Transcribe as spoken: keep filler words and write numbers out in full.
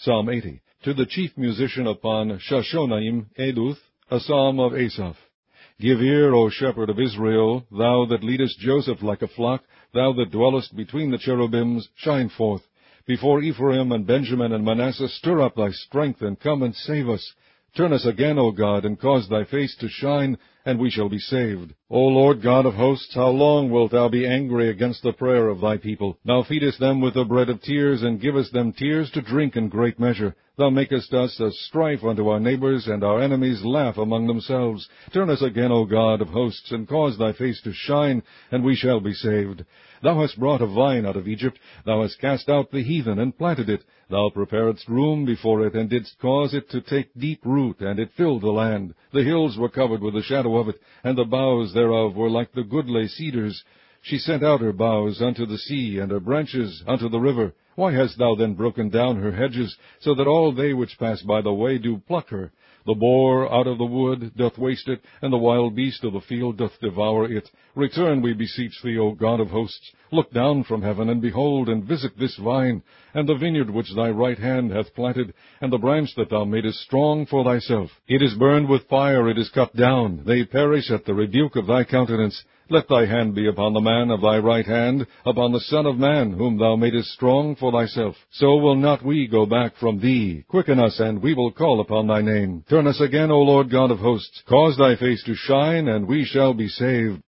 Psalm eighty. To the chief musician upon Shashonaim Eduth, a psalm of Asaph. Give ear, O shepherd of Israel, thou that leadest Joseph like a flock, thou that dwellest between the cherubims, shine forth. Before Ephraim and Benjamin and Manasseh, stir up thy strength, and come and save us. Turn us again, O God, and cause thy face to shine, and we shall be saved. O Lord God of hosts, how long wilt thou be angry against the prayer of thy people? Thou feedest them with the bread of tears, and givest them tears to drink in great measure. Thou makest us a strife unto our neighbors, and our enemies laugh among themselves. Turn us again, O God of hosts, and cause thy face to shine, and we shall be saved. Thou hast brought a vine out of Egypt. Thou hast cast out the heathen, and planted it. Thou preparedst room before it, and didst cause it to take deep root, and it filled the land. The hills were covered with the shadow of it, and the boughs thereof were like the goodly cedars. She sent out her boughs unto the sea, and her branches unto the river. Why hast thou then broken down her hedges, so that all they which pass by the way do pluck her? The boar out of the wood doth waste it, and the wild beast of the field doth devour it. Return, we beseech thee, O God of hosts. Look down from heaven, and behold, and visit this vine, and the vineyard which thy right hand hath planted, and the branch that thou madest strong for thyself. It is burned with fire, it is cut down. They perish at the rebuke of thy countenance. Let thy hand be upon the man of thy right hand, upon the Son of Man, whom thou madest strong for thyself. So will not we go back from thee. Quicken us, and we will call upon thy name. Turn us again, O Lord God of hosts. Cause thy face to shine, and we shall be saved.